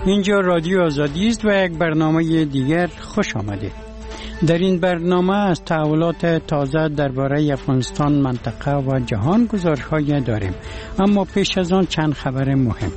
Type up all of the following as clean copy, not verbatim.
اینجا رادیو آزادی است و یک برنامه دیگر خوش آمدید. در این برنامه از تحولات تازه درباره افغانستان، منطقه و جهان گزارش‌های داریم، اما پیش از آن چند خبر مهم.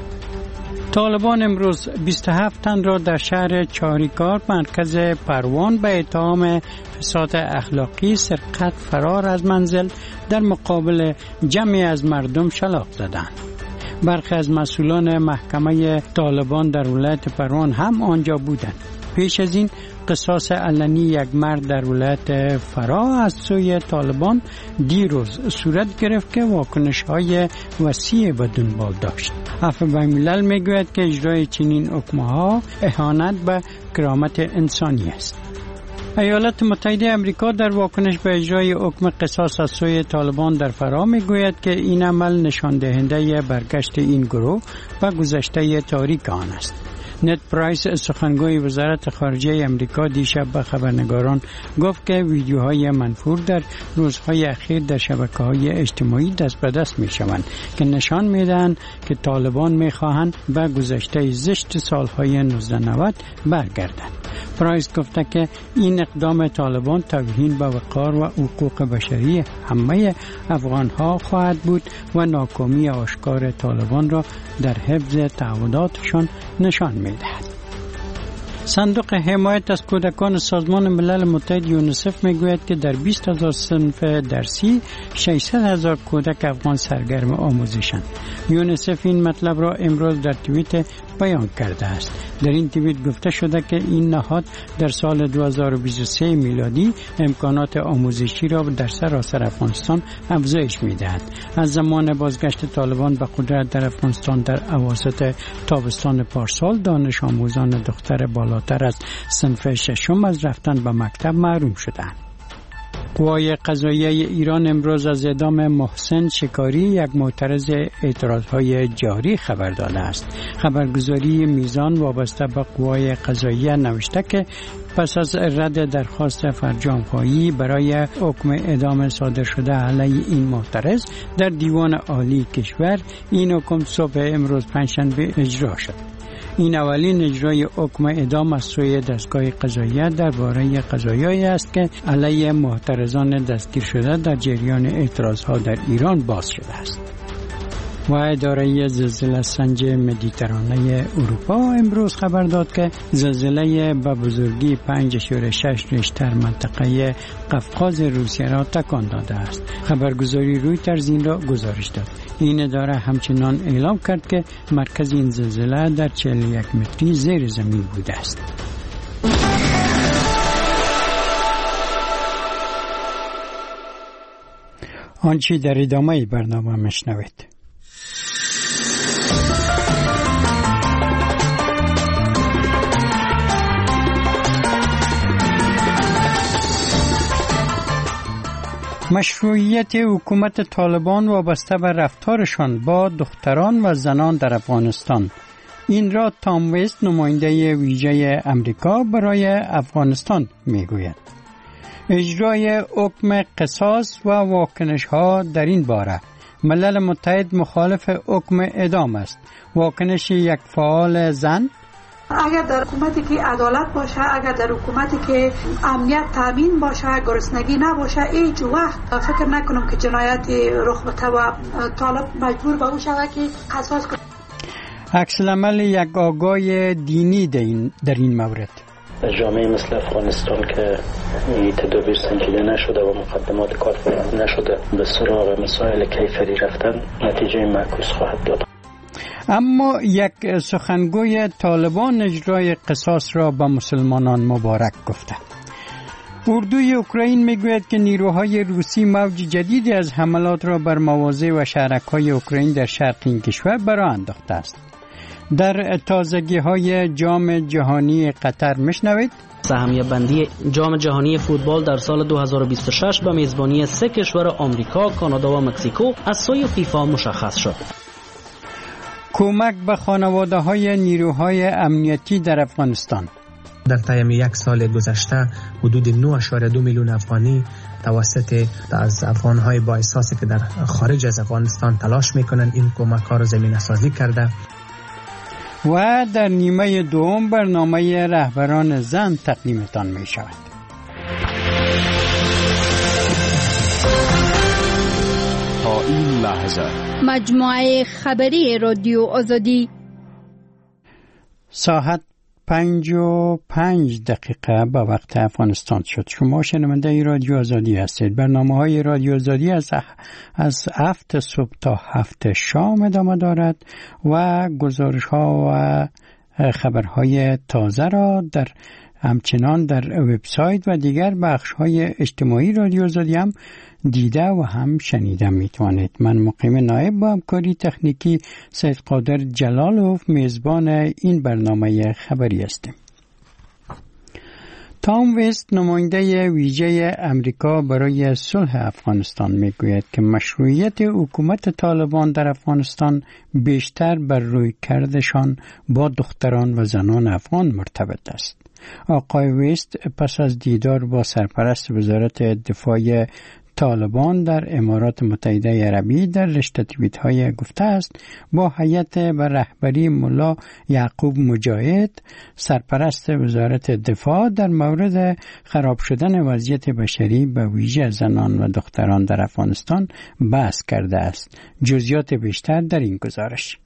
طالبان امروز 27 تن را در شهر چاریکار مرکز پروان به اتهام فساد اخلاقی، سرقت، فرار از منزل در مقابل جمعی از مردم شلاق زدند. برخی از مسئولان محکمه طالبان در ولایت پروان هم آنجا بودند. پیش از این قصاص علنی یک مرد در ولایت فرا از سوی طالبان دیروز صورت گرفت که واکنش‌های وسیع به دنبال داشت. عفو بین‌الملل میگوید که اجرای چنین حکم‌ها اهانت به کرامت انسانی است. ایالات متحده آمریکا در واکنش به اجرای حکم قصاص از سوی طالبان در فرا میگوید که این عمل نشان دهنده برگشت این گروه و گذشته تاریک آن است. نت پرایس، سخنگوی وزارت خارجه آمریکا، دیشب به خبرنگاران گفت که ویدیوهای منفور در روزهای اخیر در شبکه‌های اجتماعی دست به دست می‌شوند که نشان می‌دهند که طالبان می‌خواهند به گذشته زشت سالهای 1990 برگردند. پرایس گفته که این اقدام طالبان توهین به وقار و حقوق بشری همه افغان‌ها خواهد بود و ناکامی آشکار طالبان را در حفظ تعهداتشان نشان می‌دهد. صندوق حمایت از کودکان سازمان ملل متحد یونیسف میگوید که در 20,000 صنف درسی 600,000 کودک افغان سرگرم آموزشند. یونیسف این مطلب را امروز در توییت بیان کرده است. در این توییت گفته شده که این نهاد در سال 2023 میلادی امکانات آموزشی را در سراسر افغانستان افزایش می‌دهد. از زمان بازگشت طالبان به قدرت در افغانستان در اواسط تابستان پارسال، دانش آموزان دختر بالاتر از صنف ششم از رفتن به مکتب محروم شدند. قوای قضاییه ایران امروز از اعدام محسن شکاری، یک معترض اعتراضهای جاری، خبر داده است. خبرگزاری میزان وابسته به قوای قضاییه نوشته که پس از رد درخواست فرجام‌خواهی برای حکم اعدام صادر شده علیه این معترض در دیوان عالی کشور، این حکم صبح امروز پنجشنبه اجرا شد. این اولین اجرای حکم اعدام از سوی دستگاه قضاییه درباره قضایایی است که علیه معترضان دستگیر شده در جریان اعتراضها در ایران باز شده است. و اداره زلزله سنج مدیترانه اروپا امروز خبر داد که زلزله به بزرگی 5.6 ریشتر منطقه قفقاز روسیه را تکان داده است. خبرگزاری رویترز این را گزارش داد. این اداره همچنان اعلام کرد که مرکز این زلزله در 41 متری زیر زمین بوده است. آنچه در ادامه برنامه مشنوید. مشروعیت حکومت طالبان وابسته به رفتارشان با دختران و زنان در افغانستان. این را تام وست، نماینده ویژه امریکا برای افغانستان، میگوید. اجرای حکم قصاص و واکنش‌ها در این باره. ملل متحد مخالف حکم اعدام است. واکنش یک فعال زن: اگر در حکومتی که عدالت باشه، اگر در حکومتی که امنیت تامین باشه، گرسنگی نباشه، هیچ وقت فکر نکنم که جنایتی رخ بده و طالب مجبور به او شود که قصاص کنه. عکس العمل یک آگاه دینی در این مورد. جامعه مثل افغانستان که تدابیر سنجیده نشده و مقدمات کافی نشده به سراغ مسائل کیفری رفتن، نتیجه معکوس خواهد داد. اما یک سخنگوی طالبان اجرای قصاص را به مسلمانان مبارک گفته. اردوی اوکراین میگوید که نیروهای روسی موج جدیدی از حملات را بر مواضع و شهرک‌های اوکراین در شرق این کشور برآ انداخته است. در تازگی‌های جام جهانی قطر میشنوید. سهمیه بندی جام جهانی فوتبال در سال 2026 به میزبانی 3 کشور آمریکا، کانادا و مکزیکو از سوی فیفا مشخص شد. کمک به خانواده‌های نیروهای امنیتی در افغانستان. در طی یک سال گذشته حدود 9.2 میلیون افغانی توسط از افغان‌های با احساسی که در خارج از افغانستان تلاش می‌کنند این کمک‌ها را زمینه‌سازی کرده. و در نیمه دوم برنامه رهبران زن تقدیمتان می شود. تا این لحظه مجموعه خبری رادیو آزادی ساعت 5:05 به وقت افغانستان شد. شما شنونده رادیو آزادی هستید. برنامه‌های رادیو آزادی از 7 صبح تا 7 شام ادامه دارد و گزارش‌ها و خبرهای تازه را همچنان در وبسایت و دیگر بخش‌های اجتماعی رادیو آزادی هم دیده و هم شنیده میتوانید. من مقیم نایب با همکاری تکنیکی سید قادر جلالوف میزبان این برنامه خبری هستیم. تام وست نماینده ویژه امریکا برای صلح افغانستان میگوید که مشروعیت حکومت طالبان در افغانستان بیشتر بر رویکردشان با دختران و زنان افغان مرتبط است. آقای وست پس از دیدار با سرپرست وزارت دفاع طالبان در امارات متحده عربی در رشته توییت‌های گفته است با هیئت و رهبری ملا یعقوب مجاهد سرپرست وزارت دفاع در مورد خراب شدن وضعیت بشری به ویژه زنان و دختران در افغانستان بحث کرده است. جزئیات بیشتر در این گزارش.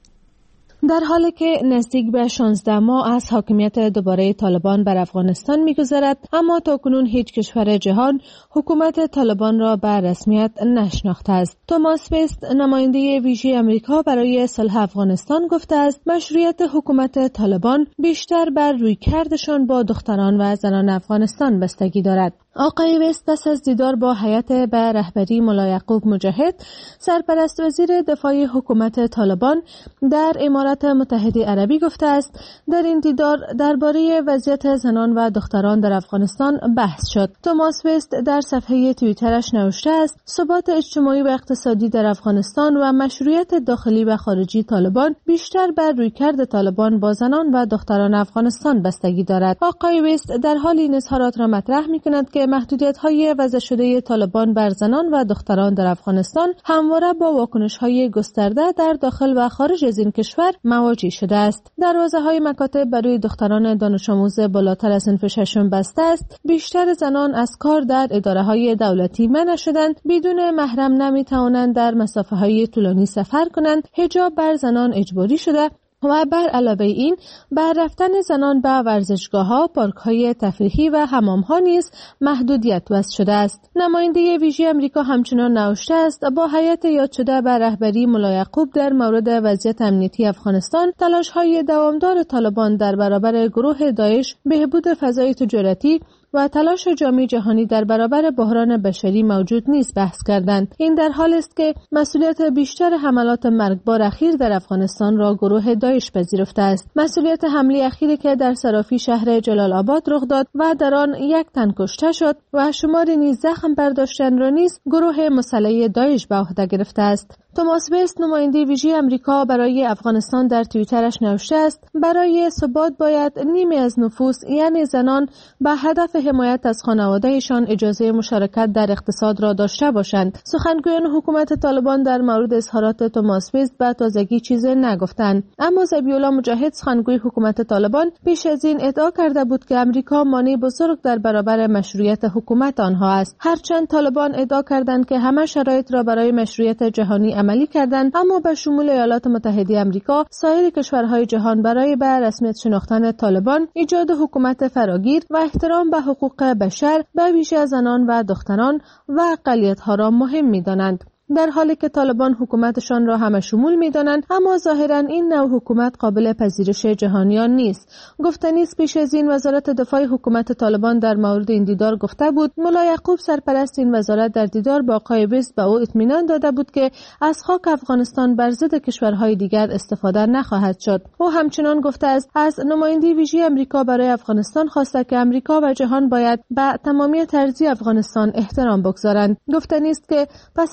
در حالی که نزدیک به 16 ماه از حاکمیت دوباره طالبان بر افغانستان می‌گذرد، اما تاکنون هیچ کشور جهان حکومت طالبان را به رسمیت نشناخته است. توماس وست نماینده ویژه آمریکا برای صلح افغانستان گفته است مشروعیت حکومت طالبان بیشتر بر رویکردشان با دختران و زنان افغانستان بستگی دارد. آقای وست پس از دیدار با هیئت به رهبری ملا یعقوب مجاهد سرپرست وزیر دفاع حکومت طالبان در امارات متحده عربی گفته است در این دیدار درباره وضعیت زنان و دختران در افغانستان بحث شد. توماس وست در صفحه توییترش نوشته است ثبات اجتماعی و اقتصادی در افغانستان و مشروعیت داخلی و خارجی طالبان بیشتر بر رویکرد طالبان با زنان و دختران افغانستان بستگی دارد. آقای وست در حال این اظهارات را مطرح می‌کند که محدودیت‌های وضع شده طالبان بر زنان و دختران در افغانستان همواره با واکنش‌های گسترده در داخل و خارج از این کشور مواجه شده است. دروازه‌های مکاتب برای دختران دانش آموز بالاتر از صنف ششم بسته است. بیشتر زنان از کار در اداره‌های دولتی منع شدند. بدون محرم نمی‌توانند در مسافه‌های طولانی سفر کنند. حجاب بر زنان اجباری شده و بر علاوه این بر رفتن زنان به ورزشگاه‌ها، پارک‌های تفریحی و حمام‌ها نیز محدودیت وضع شده است. نماینده ویژه آمریکا همچنان نوشته است با هیئت یاد شده به رهبری ملا یعقوب در مورد وضعیت امنیتی افغانستان تلاش‌های دوامدار طالبان در برابر گروه داعش، بهبود فضای تجارتی و تلاش جامعه جهانی در برابر بحران بشری موجود نیست بحث کردند. این در حالی است که مسئولیت بیشتر حملات مرگبار اخیر در افغانستان را گروه داعش پذیرفته است. مسئولیت حمله اخیری که در صرافی شهر جلال آباد رخ داد و در آن 1 تن کشته شد و شماری نیز زخم برداشتن را نیز گروه مسلح داعش به عهده گرفته است. توماس وست نماینده ویژه آمریکا برای افغانستان در توییترش نوشته است برای ثبات باید نیمی از نفوس یعنی زنان به هدف حمایت از خانواده‌شان اجازه مشارکت در اقتصاد را داشته باشند. سخنگویان حکومت طالبان در مورد اظهارات توماس وست به تازگی چیزی نگفتند، اما ذبیح‌الله مجاهد سخنگوی حکومت طالبان پیش از این ادعا کرده بود که آمریکا مانع بزرگ در برابر مشروعیت حکومت آنها است. هرچند طالبان ادعا کردند که همه شرایط را برای مشروعیت جهانی عملی کردند، اما به شمول ایالات متحده آمریکا سایر کشورهای جهان برای به رسمیت شناختن طالبان ایجاد حکومت فراگیر و احترام به حقوق بشر به ویژه زنان و دختران و اقلیت‌ها را مهم می‌دانند. در حالی که طالبان حکومتشان را همه شمول می‌دانند، اما ظاهراً این نوع حکومت قابل پذیرش جهانیان نیست. گفتنی است پیش از این وزارت دفاع حکومت طالبان در مورد این دیدار گفته بود ملا یعقوب سرپرست این وزارت در دیدار با آقای وست به او اطمینان داده بود که از خاک افغانستان بر ضد کشورهای دیگر استفاده نخواهد شد. او همچنان گفته است از نماینده ویژه آمریکا برای افغانستان خواسته که آمریکا و جهان باید به تمامیت ارضی افغانستان احترام بگذارند. گفتنی است که پس از اعلام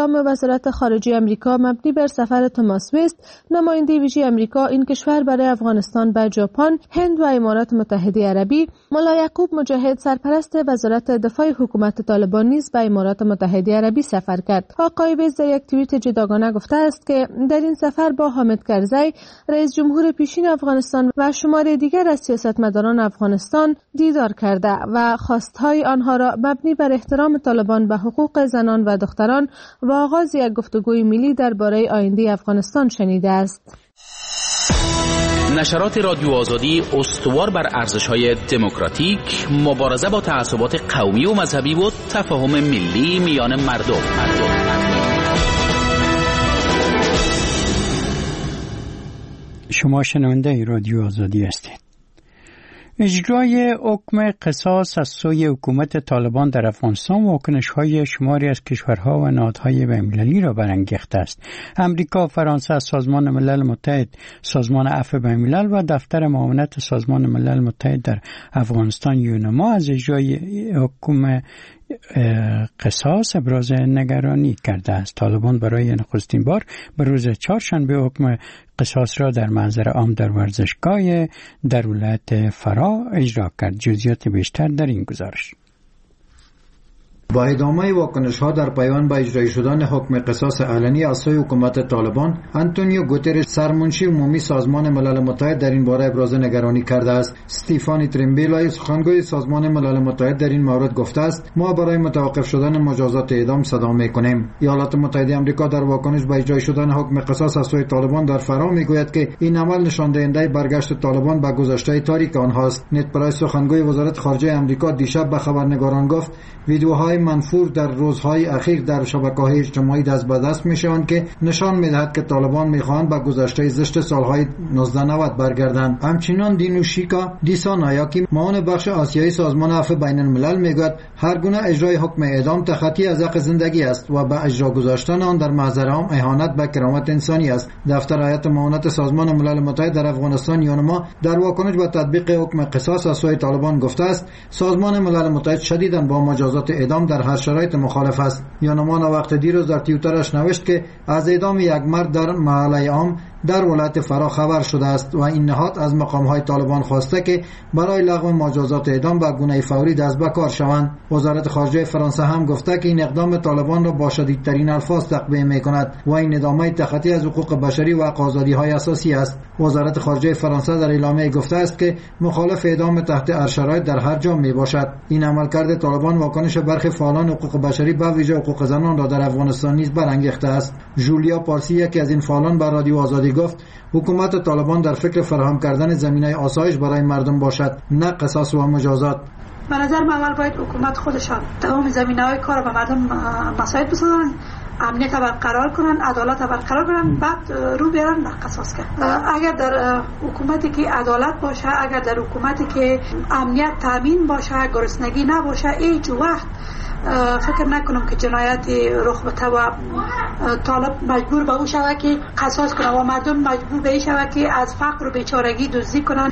اعلام وزارت خارجه آمریکا مبنی بر سفر توماس ویست، نماینده ویژه آمریکا این کشور برای افغانستان به ژاپن، هند و امارات متحده عربی، ملا یعقوب مجاهد سرپرست وزارت دفاع حکومت طالبان نیز به امارات متحده عربی سفر کرد. آقای ویست در یک توییت جداگانه گفته است که در این سفر با حامد کرزی، رئیس جمهور پیشین افغانستان و شمار دیگر از سیاستمداران افغانستان دیدار کرده و خواستهای آنها را مبنی بر احترام طالبان به حقوق زنان و دختران و آغاز یک گفتگوی ملی درباره آینده افغانستان شنیده است. نشرات رادیو آزادی استوار بر ارزش‌های دموکراتیک، مبارزه با تعصبات قومی و مذهبی و تفاهم ملی میان مردم. شما شنونده رادیو آزادی هستید. اجرای حکم قصاص از سوی حکومت طالبان در افغانستان واکنش‌های شماری از کشورها و نهادهای بین‌المللی را برانگیخته است. امریکا، فرانسه، سازمان ملل متحد، سازمان عفو بین‌الملل و دفتر معاونت سازمان ملل متحد در افغانستان یونما از اجرای حکم قصاص ابراز نگرانی کرده است. طالبان برای نخستین بار به روز چهارشنبه حکم قصاص را در منظر عام در ورزشگاه در ولایت فرا اجرا کرد. جزئیات بیشتر در این گزارش. با ادامه واکنش‌ها در پیوند به اجرای شدن حکم قصاص علنی از سوی حکومت طالبان، آنتونیو گوترش سرمنشی عمومی سازمان ملل متحد در این باره ابراز نگرانی کرده است. استیفانی تریمبیلای سخنگوی سازمان ملل متحد در این مورد گفته است: ما برای متوقف شدن مجازات اعدام صدا می‌کنیم. ایالات متحده آمریکا در واکنش به اجرای شدن حکم قصاص از سوی طالبان در فرا میگوید که این عمل نشان دهنده برگشت طالبان به گذشته تاریک آنهاست. نت پرایس سخنگوی وزارت خارجه آمریکا دیشب به خبرنگاران گفت ویدیوهای منفور در روزهای اخیر در شبکه‌های اجتماعی دست به دست میشوند که نشان میدهد که طالبان میخواهند به گذشته زشت سالهای 1990 برگردند. همچنین دینوشیکا دیسانایاکی معاون بخش آسیایی سازمان عفو بین الملل میگوید هر گونه اجرای حکم اعدام تخطی از حق زندگی است و به اجرا گذاشتن آن در محضر عام اهانت به کرامت انسانی است. دفتر هیئت معاونت سازمان ملل متحد در افغانستان یونما در واکنش به تطبیق حکم قصاص از سوی طالبان گفته است سازمان ملل متحد شدیداً با مجازات اعدام در هر شرایط مخالف است. یونما وقت دیروز در توییترش نوشت که از اعدام یک مرد در محله عام در ولایت فرا خبر شده است و این نهاد از مقام‌های طالبان خواسته که برای لغو مجازات اعدام به گونه فوری دست به کار شوند. وزارت خارجه فرانسه هم گفته که این اقدام طالبان را با شدیدترین الفاظ تقبیح می‌کند و این ادامه تخطی از حقوق بشری و آزادی‌های اساسی است. وزارت خارجه فرانسه در اعلامیه گفته است که مخالف اعدام تحت هر شرایط در هر جا میباشد. این عملکرد طالبان واکنش برخی فعالان حقوق بشری به ویژه حقوق زنان را در افغانستان نیز برانگیخته است. جولیا پارسی یکی از این فعالان بر رادیو آزادی گفت حکومت طالبان در فکر فراهم کردن زمینه آسایش برای مردم باشد، نه قصاص و مجازات. به نظر من اول باید حکومت خودشان تمام زمینه‌های کار به مردم مساعد بسازن، امنیت برقرار کنن، عدالت برقرار کنن، بعد رو بیارن به قصاص کرد. اگر در حکومتی که عدالت باشه، اگر در حکومتی که امنیت تامین باشه، گرسنگی نباشه، هیچ وقت فکر نکنم که جنایتی رخ بده و طالب مجبور به او شود که قصاص کنه و مردم مجبور به این شود که از فقر و بیچارگی دزدی کنن،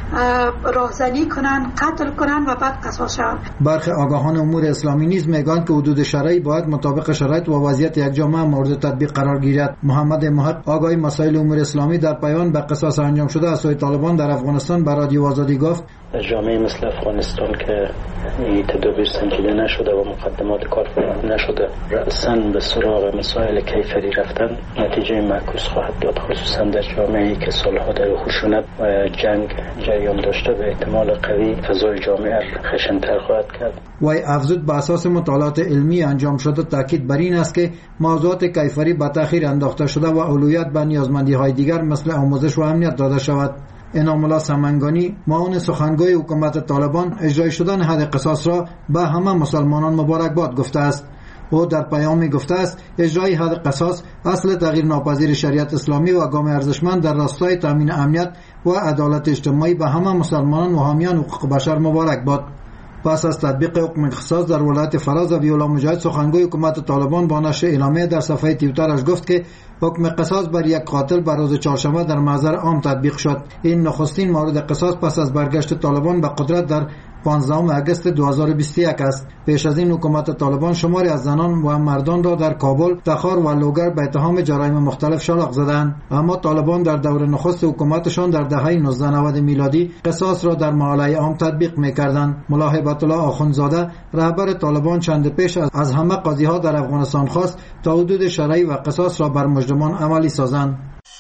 راهزنی کنن، قتل کنن و بعد قصاص شوند. برخی آگاهان امور اسلامی نیز میگویند که حدود شرعی باید مطابق شرایط و وضعیت یک جامعه مورد تطبیق قرار گیرد. محمد محق آگاه مسائل امور اسلامی در پیوند به قصاص انجام شده از سوی طالبان در افغانستان به رادیو آزادی گفت جامعه مثل افغانستان که تدابیر سنجیده نشده و مقدمات کار نشده رأساً به سراغ مسائل کیفری رفتن نتیجه معکوس خواهد داد، خصوصا در جامعه‌ای که سالها در خشونت و جنگ جریان داشته به احتمال قوی فضای جامعه خشن‌تر خواهد کرد. وی افزود به اساس مطالعات علمی انجام شده تاکید بر این است که موضوعات کیفری به تأخیر انداخته شده و اولویت به نیازمندی‌های دیگر مثل آموزش و امنیت داده شود. انعام الله سمنگانی معاون سخنگوی حکومت طالبان اجرای شدن حد قصاص را به همه مسلمانان مبارکباد گفته است. او در پیامی گفته است اجرای حد قصاص اصل تغییر ناپذیر شریعت اسلامی و گام ارزشمند در راستای تامین امنیت و عدالت اجتماعی به همه مسلمانان و حامیان حقوق بشر مبارک باد. پس از تطبیق حکم قصاص در ولایت فراز ابی‌الله مجاهد سخنگوی حکومت طالبان با نشر اعلامیه در صفحه توییترش گفت که حکم قصاص بر یک قاتل بر روز چهارشنبه در محضر عام تطبیق شد. این نخستین مورد قصاص پس از برگشت طالبان به قدرت در 15 آگوست 2021 است. پیش از این حکومت طالبان شماری از زنان و مردان را در کابل، تخار و لوگر به اتهام جرایم مختلف شلاق زدند. اما طالبان در دور نخست حکومتشان در دهه 1990 میلادی قصاص را در محله عام تطبیق می‌کردند. ملا هیبت الله آخوندزاده رهبر طالبان چند پیش از همه قاضی‌ها در افغانستان خواست تا حدود شرعی و قصاص را بر مجرمان عملی سازند.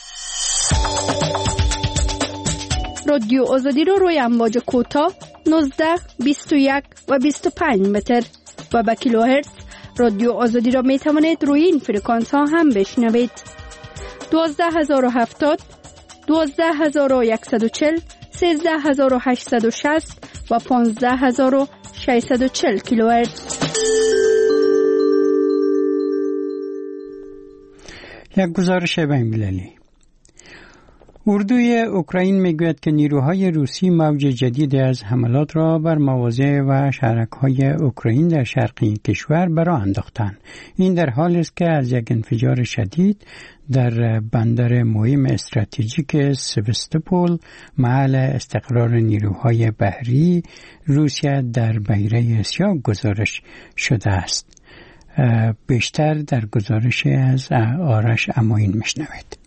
رادیو آزادی رو روی امواج کوتاه 19، 21 و 25 متر و به کیلوهرتز رادیو آزادی را می توانید روی این فرکانس ها هم بشنوید. 12070 12140 13860 و 15640 کیلوهرتز. یک گزارش بین‌المللی. اردوی اوکراین میگوید که نیروهای روسی موج جدید از حملات را بر مواضع و شهرک‌های اوکراین در شرقی کشور برآ انداختند. این در حالی است که از یک انفجار شدید در بندر مهم استراتژیک سوستوپول، محل استقرار نیروهای بحری روسیه در بحیره اسیا گزارش شده است. بیشتر در گزارش از آرش اماین میشنوید.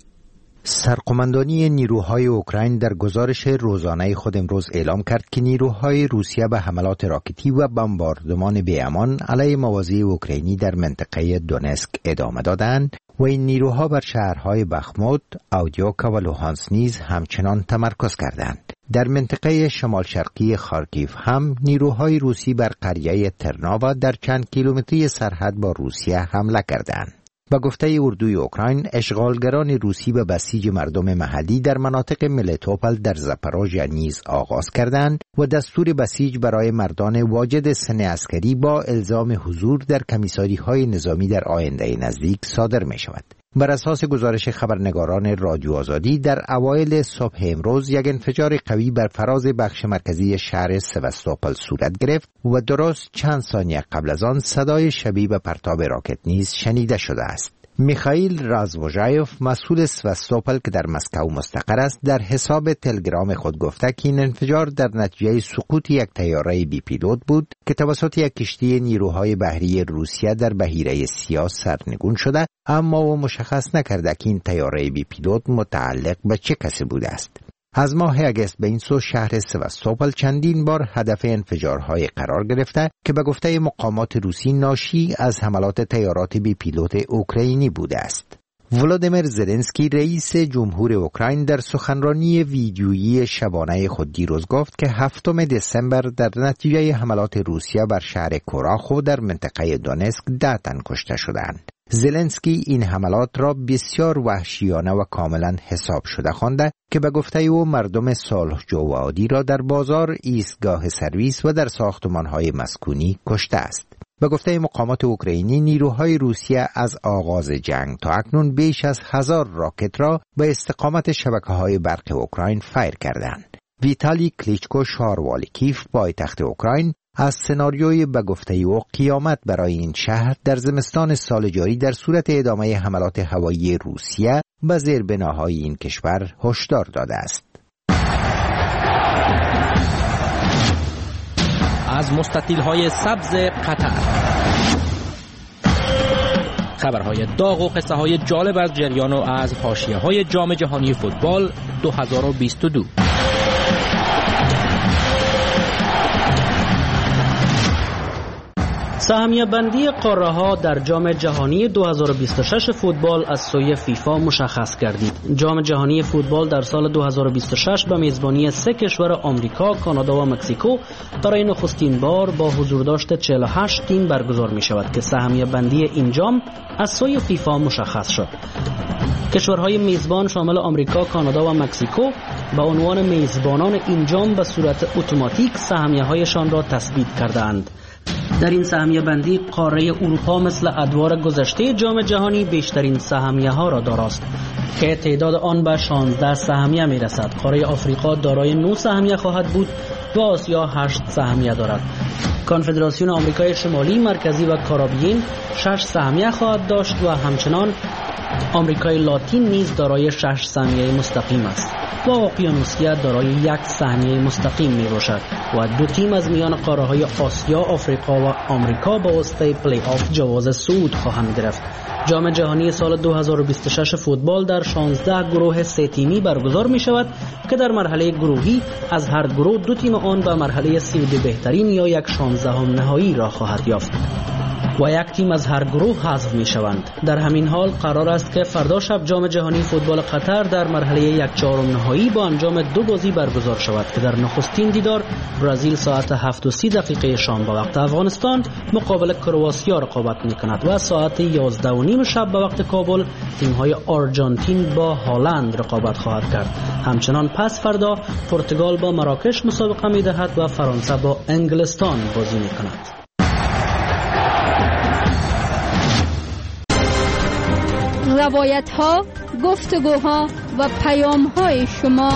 سرقماندانی نیروهای اوکراین در گزارش روزانه خود امروز اعلام کرد که نیروهای روسیه به حملات راکتی و بمباردمان بی‌امان علیه مواضع اوکراینی در منطقه دونسک ادامه دادند و این نیروها بر شهرهای بخموت، اودیوکا و لوهانس نیز همچنان تمرکز کردند. در منطقه شمال شرقی خارکیف هم نیروهای روسی بر قریه ترناوا در چند کیلومتری سرحد با روسیه حمله کردند. با گفته اردوی اوکراین، اشغالگران روسی به بسیج مردم محلی در مناطق ملیتوپل در زاپاروژیا نیز آغاز کردند و دستور بسیج برای مردان واجد سن عسکری با الزام حضور در کمیساری‌های نظامی در آینده نزدیک صادر می شود. بر اساس گزارش خبرنگاران رادیو آزادی، در اوایل صبح امروز یک انفجار قوی بر فراز بخش مرکزی شهر سوستوپل صورت گرفت و درست چند ثانیه قبل از آن صدای شبیه به پرتاب راکت نیز شنیده شده است. میخائیل رازوژایوف، مسئول سوستوپل که در مسکو مستقر است، در حساب تلگرام خود گفته که این انفجار در نتیجه سقوط یک طیاره بی پیلوت بود که توسط یک کشتی نیروهای بحری روسیه در بحیره سیاه سرنگون شده، اما او مشخص نکرده که این طیاره بی پیلوت متعلق به چه کسی بوده است. از ماه اگست به این سو شهر سوستوپل چندین بار هدف انفجارهای قرار گرفته که به گفته مقامات روسی ناشی از حملات طیارات بی پیلوت اوکراینی بوده است. ولادیمیر زلنسکی رئیس جمهور اوکراین در سخنرانی ویدیویی شبانه خود دیروز گفت که 7 دسامبر در نتیجه حملات روسیه بر شهر کوراخو در منطقه دونسک 10 تن کشته شدند. زلنسکی این حملات را بسیار وحشیانه و کاملا حساب شده خوانده که به گفته او مردم صلحجو و عادی را در بازار، ایستگاه سرویس و در ساختمان‌های مسکونی کشته است. به گفته مقامات اوکراینی، نیروهای روسیه از آغاز جنگ تا اکنون بیش از 1000 راکت را به استقامت شبکه‌های برق اوکراین فایر کردند. ویتالی کلیچکو، شهروالی کیف پایتخت اوکراین، از سناریوی به گفته او قیامت برای این شهر در زمستان سال جاری در صورت ادامه حملات هوایی روسیه به زیربناهای این کشور هشدار داده است. از مستطیل‌های سبز قطر، خبرهای داغ و قصه‌های جالب از جریان و از حاشیه‌های جام جهانی فوتبال 2022. سهمیه بندی قاره ها در جام جهانی 2026 فوتبال از سوی فیفا مشخص گردید. جام جهانی فوتبال در سال 2026 به میزبانی 3 کشور آمریکا، کانادا و مکزیکو برای نخستین بار با حضور داشت 48 تیم برگزار می شود که سهمیه بندی این جام از سوی فیفا مشخص شد. کشورهای میزبان شامل آمریکا، کانادا و مکزیکو به عنوان میزبانان این جام به صورت اتوماتیک سهمیه‌هایشان را تثبیت کردند. در این سهمیه بندی قاره اروپا مثل ادوار گذشته جام جهانی بیشترین سهمیه ها را داراست که تعداد آن به 16 سهمیه می رسد. قاره آفریقا دارای 9 سهمیه خواهد بود و آسیا 8 سهمیه دارد. کنفدراسیون آمریکای شمالی، مرکزی و کارائیبین 6 سهمیه خواهد داشت و همچنان آمریکای لاتین نیز دارای 6 سهمیه مستقیم است. و اقیانوسیا دارای یک صحنه مستقیم می باشد و دو تیم از میان قاره‌های آسیا، آفریقا و آمریکا با واسطه پلی آف جواز صعود خواهند گرفت. جام جهانی سال 2026 فوتبال در 16 گروه 3 تیمی برگزار می شود که در مرحله گروهی از هر گروه دو تیم آن به مرحله 32 بهترین یا یک 16 نهایی را خواهد یافت و یک تیم از هر گروه حذف می شوند. در همین حال قرار است که فردا شب جام جهانی فوتبال قطر در مرحله 1/4 نهایی با انجام 2 بازی برگزار شود که در نخستین دیدار برزیل ساعت 7:30 شام به وقت افغانستان مقابل کرواتیا رقابت می کند و ساعت 11:30 شب به وقت کابل تیم‌های آرژانتین با هلند رقابت خواهد کرد. همچنان پس فردا پرتغال با مراکش مسابقه می دهد و فرانسه با انگلستان بازی می کند. روایت ها، گفتگوها و پیام های شما.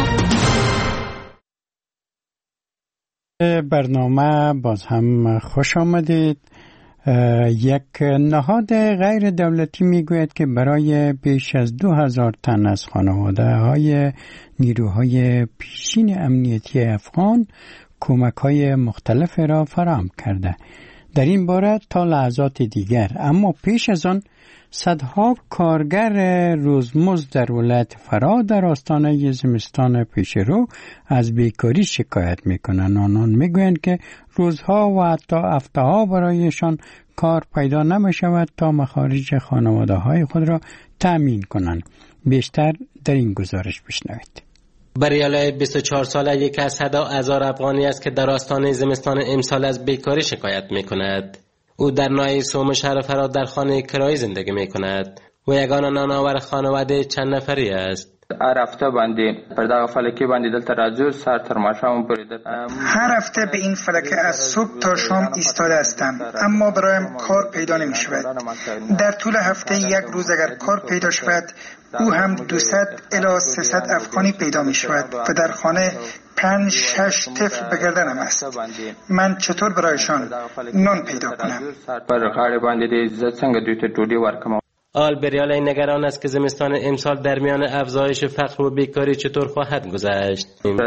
برنامه باز هم خوش آمدید. یک نهاد غیر دولتی میگوید که برای بیش از 2000 تن از خانواده های نیروهای پیشین امنیتی افغان کمک های مختلف را فراهم کرده. در این باره تا لحظات دیگر، اما پیش از آن صدها کارگر روزمزد در ولایت فرا در آستانه زمستان پیشرو از بیکاری شکایت میکنند. آنان میگویند که روزها و حتی هفته‌ها برایشان کار پیدا نمیشود تا مخارج خانواده های خود را تأمین کنند. بیشتر در این گزارش بشنوید. بریاله 24 ساله یک از صدا هزار افغانی است که در آستانه زمستان امسال از بیکاری شکایت میکند. او در ناحیه سوم شهر فراد در خانه کرایی زندگی میکند و یگانه نانآور خانواده چند نفری است. هر هفته باندې پر دغه فلکه باندې دلته راځو سر تر ماښام پورې. هر هفته به این فلکه از صبح تا شام ایستاده هستم، اما برایم کار پیدا نمی شود. در طول هفته یک روز اگر کار پیدا شود او هم 200 الی 300 افغانی پیدا می شود و در خانه 5-6 طفل به گردنم است. من چطور برایشان نان پیدا کنم؟ پر غاړه باندې دې زه څنګه دوی ته ډوډۍ ورکوم؟ آلبریال نگران است که زمستان امسال در میان افزایش فقر و بیکاری چطور خواهد گذشت.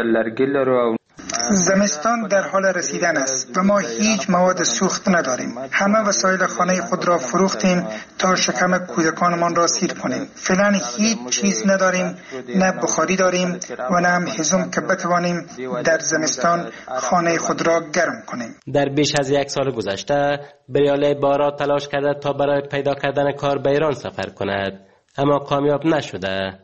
زمستان در حال رسیدن است و ما هیچ مواد سوخت نداریم. همه وسایل خانه خود را فروختیم تا شکم کودکانمان را سیر کنیم. فعلا هیچ چیز نداریم، نه بخاری داریم و نه هم هیزم که بتوانیم در زمستان خانه خود را گرم کنیم. در بیش از 1 سال گذشته بریاله بارا تلاش کرده تا برای پیدا کردن کار به ایران سفر کند، اما کامیاب نشده.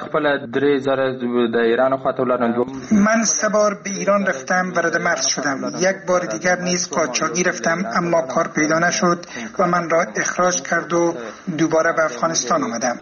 من 3 بار به ایران رفتم و رد مرز شدم. 1 بار دیگر نیز قاچاقی رفتم، اما کار پیدا نشد و من را اخراج کرد و دوباره به افغانستان آمدم.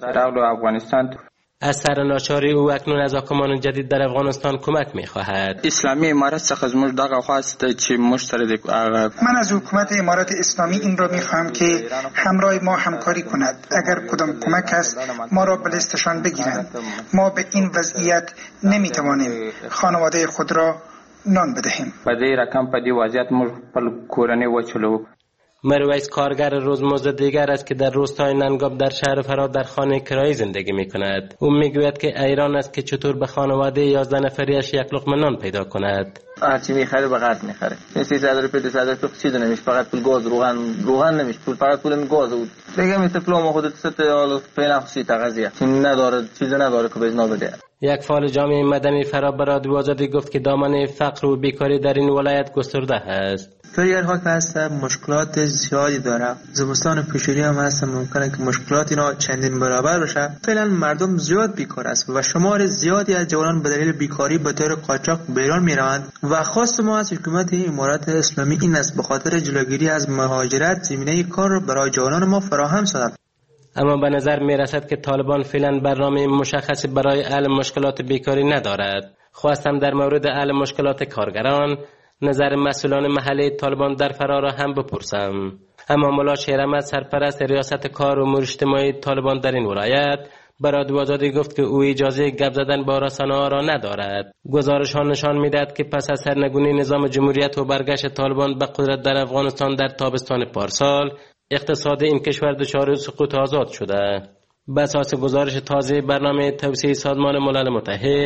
از سر ناچاری او اکنون از حاکمان جدید در افغانستان کمک می‌خواهد. اسلامی امارت څخه زموږ دغه خواسته چې موږ سره من از حکومت امارت اسلامی این را می‌خواهم که همراه ما همکاری کند. اگر کدام کمک است ما را به لیستشان بگیرند. ما به این وضعیت نمی‌توانیم خانواده خود را نان بدهیم. په دې رقم په دې وضعیت موږ خپل کورنۍ وچلو. مرویس کارگر روزمزد دیگر است که در روستای ننگاب در شهر فراد در خانه کرایی زندگی می کند. او میگوید که ایران است که چطور به خانواده 11 نفریش یک لقمه نان پیدا کند. هرچی میخره به قد میخره. 300 روپیه 300 روپیه چیزی نمیشه، فقط پول گاز روغن نمیشه، فقط پول گاز بود. دیگه مثل فلوم خودت ست حالا پینا خصی تغذیه. نداره چیزی نداره که بزنا بده. یک فعال جامعه مدنی فراد به رادیو آزادی گفت که دامنه فقر و بیکاری در این ولایت گسترده است. فریرها که هستن مشکلات زیادی داره. زمستان پیشری هم هست، ممکنه که مشکلات اینا چندین برابر بشه. فعلا مردم زیاد بیکار است و شمار زیادی از جوانان به دلیل بیکاری به طور قاچاق به ایران میروند و خواست ما از حکومت امارات اسلامی این است به خاطر جلوگیری از مهاجرت زمینه کار را برای جوانان ما فراهم سازد. اما به نظر می رسد که طالبان فعلا برنامه مشخصی برای حل مشکلات بیکاری ندارد. خواستم در مورد حل مشکلات کارگران نظر مسئولان محلی طالبان در فرا را هم بپرسم. اما مولا شیرآحمد سرپرست ریاست کار و امور اجتماعی طالبان در این ولایت به رادیو آزادی گفت که او اجازه گپ زدن با رسانه‌ها را ندارد. گزارش‌ها نشان می‌دهد که پس از سرنگونی نظام جمهوریت و برگشت طالبان به قدرت در افغانستان در تابستان پارسال، اقتصاد این کشور دچار سقوط آزاد شده. بر اساس گزارش تازه برنامه توسعه سازمان ملل متحد،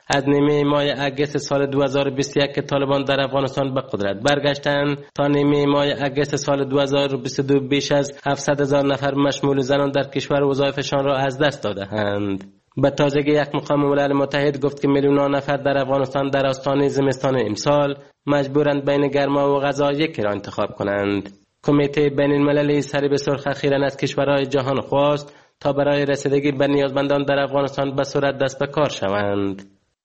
از نیمه ماه اگست سال 2021 که طالبان در افغانستان به قدرت برگشتند تا نیمه ماه اگست سال 2022 بیش از 700,000 نفر مشمول زنان در کشور وظایفشان را از دست داده‌اند. به تازگی یک مقام ملل متحد گفت که میلیون‌ها نفر در افغانستان در آستانه زمستان امسال مجبورند بین گرما و غذا یکی را انتخاب کنند. کمیته بین المللی صلیب سرخ اخیراً از کشورهای جهان خواست تا برای رسیدگی به نیازمندان در افغانستان به صورت دست به کار شوند.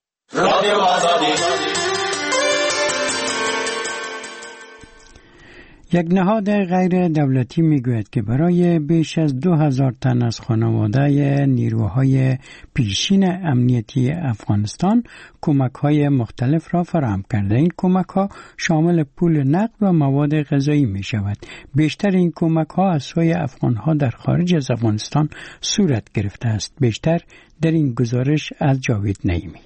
یک نهاد غیر دولتی میگوید که برای بیش از 2000 تن از خانواده نیروهای پیشین امنیتی افغانستان کمک‌های مختلف را فراهم کرده. این کمک‌ها شامل پول نقد و مواد غذایی می‌شود. بیشتر این کمک‌ها از سوی افغان‌ها در خارج از افغانستان صورت گرفته است. بیشتر در این گزارش از جاوید نعیمی.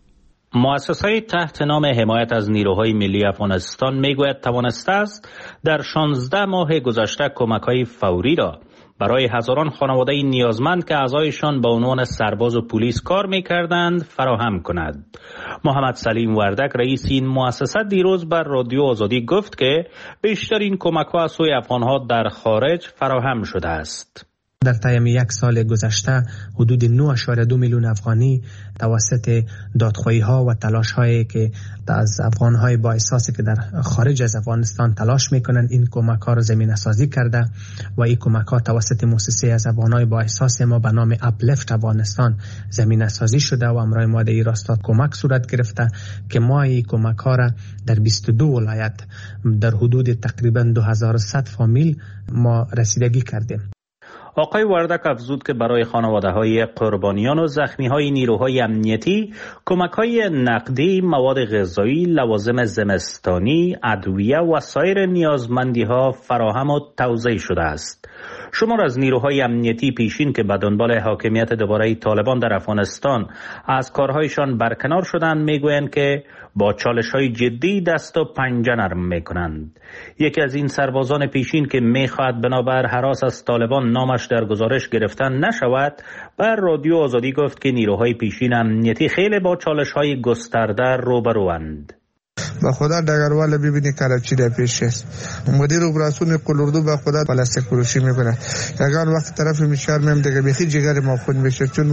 مؤسسه تحت نام حمایت از نیروهای ملی افغانستان میگوید توانسته است در 16 ماه گذشته کمک‌های فوری را برای هزاران خانواده نیازمند که اعضایشان به عنوان سرباز و پلیس کار می‌کردند فراهم کند. محمد سلیم وردک رئیس این مؤسسه دیروز بر رادیو آزادی گفت که بیشتر این کمک‌ها از سوی افغان‌ها در خارج فراهم شده است. در طی یک سال گذشته حدود 9.2 میلیون افغانی توسط دادخواهی‌ها و تلاش‌هایی که از افغان‌های با احساسی که در خارج از افغانستان تلاش می‌کنند این کمک‌ها را زمینه‌سازی کرده و این کمک‌ها توسط مؤسسه از افغان‌های با احساس ما به نام اپلفت افغانستان زمینه‌سازی شده و امرای ما در این راستا کمک صورت گرفته که ما این کمک‌ها را در 22 ولایت در حدود تقریباً 2100 فامیل ما رسیدگی کردیم. آقای وردک افزود که برای خانواده‌های قربانیان و زخمی‌های نیروهای امنیتی کمک‌های نقدی، مواد غذایی، لوازم زمستانی، ادویه و سایر نیازمندی‌ها فراهم و توزیع شده است. شمار از نیروهای امنیتی پیشین که به دنبال حاکمیت دوباره طالبان در افغانستان از کارهایشان برکنار شدند میگویند که با چالش‌های جدی دست و پنجه نرم می‌کنند. یکی از این سربازان پیشین که می‌خواهد بنابر هراس از طالبان نامش در گزارش گرفتن نشود، بر رادیو آزادی گفت که نیروهای پیشین امنیتی خیلی با چالش‌های گسترده روبروند. با خدا دگروال ببینی کارچی در پیش است. مدیر اپراسیون قلوردو با خدا پلاستیک فروشی میکنه. اگر وقت طرف میشار میم دیگه بخی جگر ما خود میشه، چون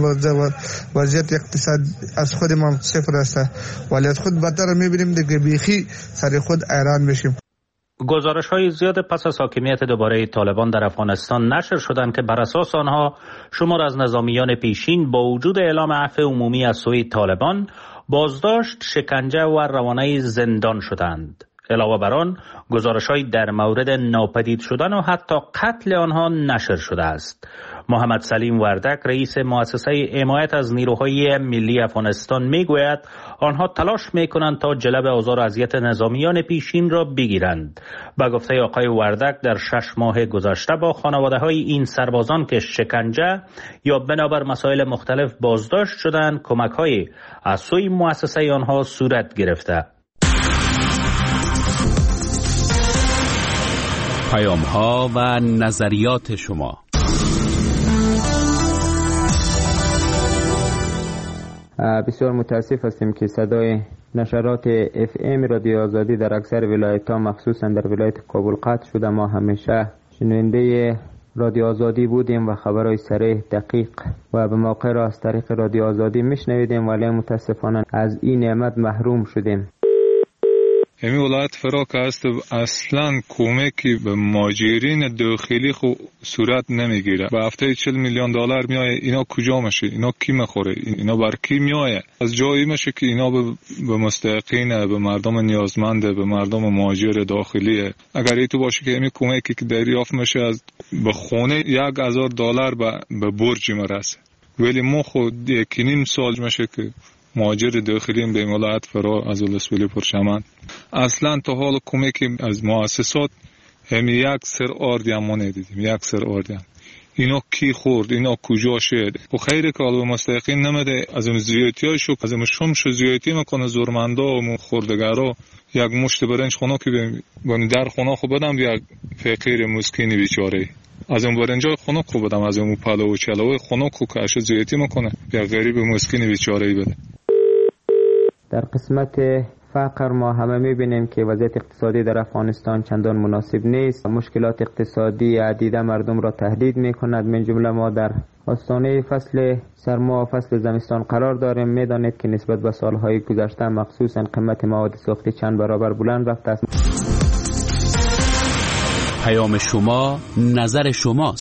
وضعیت اقتصاد از خود ما صفر است ولی از خود بدتر میبینیم دیگه بخی سر خود ایران میشیم. گزارش‌های زیاد پس از حاکمیت دوباره طالبان در افغانستان نشر شدند که بر اساس آنها شمار از نظامیان پیشین با وجود اعلام عفو عمومی از سوی طالبان بازداشت، شکنجه و روانه زندان شدند. علاوه بر آن گزارش‌های در مورد ناپدید شدن و حتی قتل آنها نشر شده است. محمد سلیم وردک رئیس مؤسسه حمایت از نیروهای ملی افغانستان میگوید آنها تلاش میکنند تا جلب آزار و اذیت نظامیان پیشین را بگیرند. به گفته آقای وردک در 6 ماه گذشته با خانواده‌های این سربازان که شکنجه یا بنابر مسائل مختلف بازداشت شدند کمک‌های از سوی مؤسسه آنها صورت گرفته. پیام‌ها و نظریات شما. بسیار متاسف هستیم که صدای نشرات FM رادیو آزادی در اکثر ولایت‌ها مخصوصا در ولایت کابل قطع شده. ما همیشه شنونده رادیو آزادی بودیم و خبرهای صریح، دقیق و به موقع را از طریق رادیو آزادی میشنویدیم، ولی متاسفانه از این نعمت محروم شدیم. همین ولایت فراک است اصلا کمکی به مهاجرین داخلی خو صورت نمیگیره. به هفته 40 میلیون دلار میایه، اینا کجا میشه؟ اینا کی میخوره؟ اینا بر کی میایه؟ از جایی میشه که اینا به مستحقین، به مردم نیازمند، به مردم مهاجر داخلیه. اگر ایتو باشه که همین کمکی که دریافت میشه از به خونه 1000 دلار به برج مرسه، ولی ما خود 1.5 سال میشه که مهاجر داخلیم به ولایت فرا از ولسوالی پرچمن اصلا تا حال کمکی از مؤسسات همین یک سر آردی هم ما ندیدیم. یک سر آردی هم. اینا کی خورد؟ اینا کجا شد؟ و خیره که به مستحقین نمیده. از اون زیادتی های شو از اون شمش زیادتی میکنه زورمندا و خوردگارا. یک مشت برنج خونه که بانی در خونه خو بدم یک فقیر مسکینی بیچاره. از اون برنجای خونه خو بدم، از اون پلو و چلو خونه خو که اش زیادتی میکنه یک غریب مسکینی بیچاره بده. در قسمت فقر ما همه می‌بینیم که وضعیت اقتصادی در افغانستان چندان مناسب نیست. مشکلات اقتصادی عدیده مردم را تهدید می‌کند. من جمله ما در آستانه فصل سرما و فصل زمستان قرار داریم. می‌دانید که نسبت به سال‌های گذشته مخصوصاً قیمت مواد سوختی چند برابر بلند رفته است. پیام شما، نظر شماست.